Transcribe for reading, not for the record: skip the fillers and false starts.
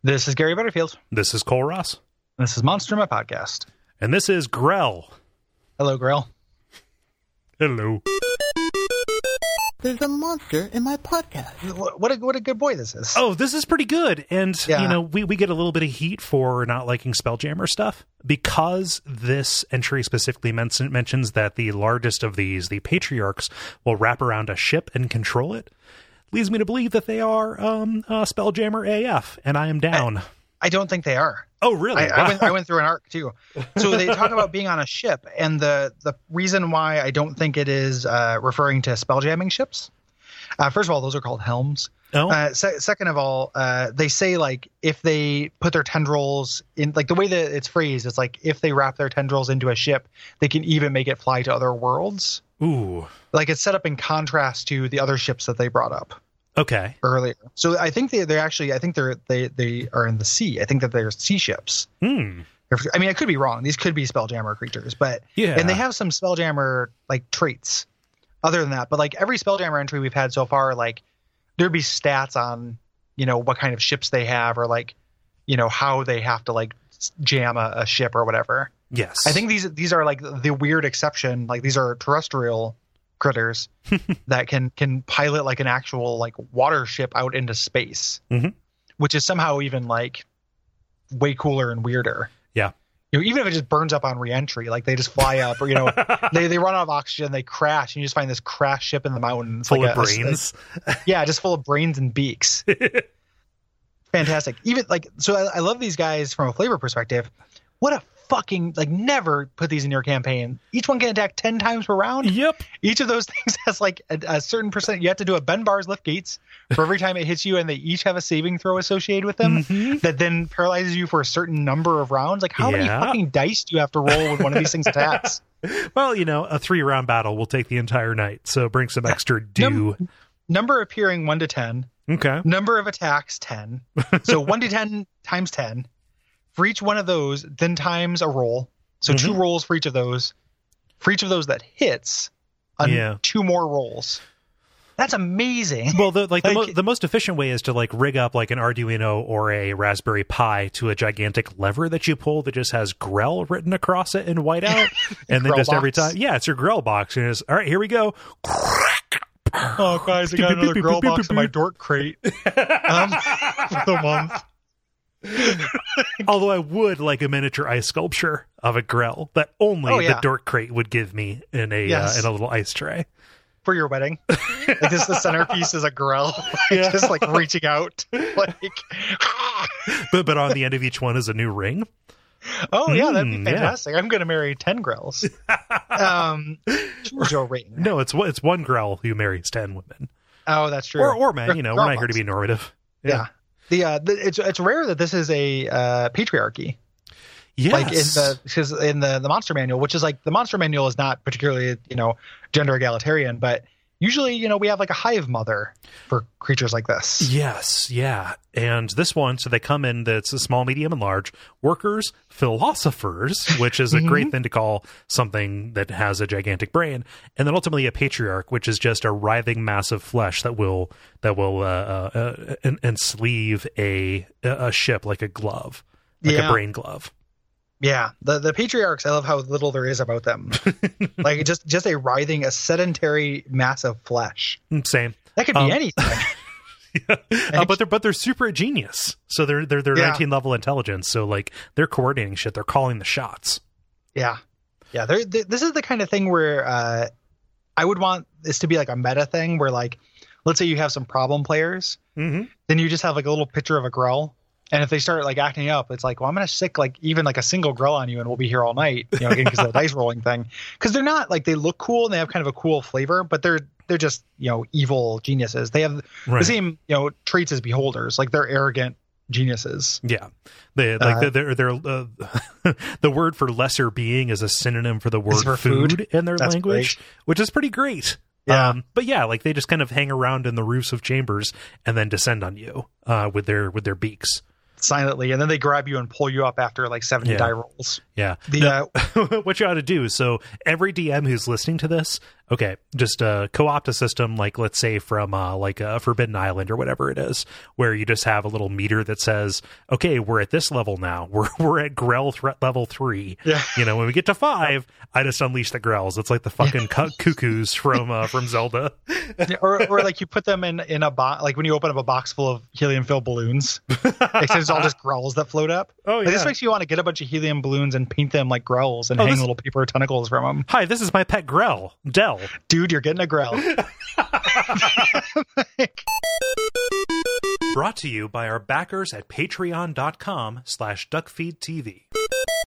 This is Gary Butterfield. This is Cole Ross. This is Monster My Podcast. And this is Grell. Hello, Grell. Hello. There's a monster in my podcast. What a good boy this is. Oh, this is pretty good. And, Yeah. you know, we get a little bit of heat for not liking Spelljammer stuff because this entry specifically mentions that the largest of these, the Patriarchs, will wrap around a ship and control it. Leads me to believe that they are Spelljammer AF, and I am down. I don't think they are. Oh, really? I went through an arc too. So they talk about being on a ship, and the reason why I don't think it is referring to spelljamming ships. First of all, those are called helms. Oh. Second of all, they say like if they put their tendrils in, like the way that it's phrased, it's like if they wrap their tendrils into a ship, they can even make it fly to other worlds. Ooh. Like it's set up in contrast to the other ships that they brought up. Okay. Earlier. So I think they actually, I think they are in the sea. I think that they're sea ships. I mean, I could be wrong. These could be Spelljammer creatures, but Yeah. and they have some Spelljammer like traits other than that. But like every Spelljammer entry we've had so far, like there'd be stats on, you know, what kind of ships they have or like, you know, how they have to like jam a ship or whatever. Yes. I think these are like the weird exception. Like these are terrestrial critters that can pilot like an actual like water ship out into space, which is somehow even like way cooler and weirder. Yeah. You know, even if it just burns up on reentry, like they just fly up or, you know, they run out of oxygen, they crash, and you just find this crash ship in the mountains. Full like of brains. Yeah, just full of brains and beaks. Fantastic. Even like, so I love these guys from a flavor perspective. What a fucking, like, never put these in your campaign. Each one can attack 10 times per round. Yep. Each of those things has like a certain percent. You have to do a bend bars lift gates for every time it hits you, and they each have a saving throw associated with them that then paralyzes you for a certain number of rounds. Like, how many fucking dice do you have to roll when one of these things attacks? Well, you know, a 3-round battle will take the entire night, so bring some extra dew. Number appearing 1 to 10. Okay. Number of attacks 10. So 1 to 10 times 10. For each one of those, then times a roll. So 2 rolls for each of those. For each of those that hits, 2 more rolls. That's amazing. Well, the most efficient way is to like rig up like an Arduino or a Raspberry Pi to a gigantic lever that you pull that just has Grell written across it in whiteout, and then just every time, it's your Grell box, and it's all right. Here we go. Oh, guys, I got another Grell box in my dork crate for the month. Although I would like a miniature ice sculpture of a Grell that only the dork crate would give me in a in a little ice tray for your wedding. Like this, the centerpiece is a Grell, just like reaching out, like. but on the end of each one is a new ring. Oh yeah, that'd be fantastic. I'm going to marry 10 Grells. Choose your ring. No, it's one Grell who marries 10 women. Oh, that's true. Or men. You know, we're not here to be normative. Yeah. It's rare that this is a patriarchy. Yes. Like in the monster manual, which is like the monster manual is not particularly, you know, gender egalitarian, but usually, you know, we have like a hive mother for creatures like this. Yes, yeah. And this one, so they come in, that's a small, medium, and large. Workers, philosophers, which is a great thing to call something that has a gigantic brain. And then ultimately a patriarch, which is just a writhing mass of flesh that will ensleeve a ship like a glove, like a brain glove. Yeah, the patriarchs, I love how little there is about them. Like just a writhing, a sedentary mass of flesh. Same. That could be anything. But they're super genius. So they're 19 level intelligence. So like they're coordinating shit. They're calling the shots. Yeah. This is the kind of thing where I would want this to be like a meta thing where like, let's say you have some problem players, then you just have like a little picture of a Grell. And if they start like acting up, it's like, well, I'm going to stick like even like a single Grell on you and we'll be here all night, you know, again, because of the dice rolling thing. Because they're not like, they look cool and they have kind of a cool flavor, but they're just, you know, evil geniuses. They have the same, you know, traits as beholders. Like they're arrogant geniuses. Yeah. They're the word for lesser being is a synonym for the word for food in their language, which is pretty great. Yeah. But yeah, like they just kind of hang around in the roofs of chambers and then descend on you with their beaks. Silently, and then they grab you and pull you up after like 70 die rolls. Yeah. What you ought to do, so every DM who's listening to this, Okay, just co-opt a system like, let's say, from like a Forbidden Island or whatever it is, where you just have a little meter that says, okay, we're at this level now. We're at Grell threat level 3. Yeah. You know, when we get to 5, I just unleash the Grells. It's like the fucking cuckoos from Zelda. Yeah, or like you put them in a box, like when you open up a box full of helium-filled balloons, except it's all just Grells that float up. Oh, yeah. Like, this makes you want to get a bunch of helium balloons and paint them like Grells and hang little paper tentacles from them. Hi, this is my pet Grell, Dell. Dude, you're getting a Grell. Brought to you by our backers at patreon.com/duckfeedtv.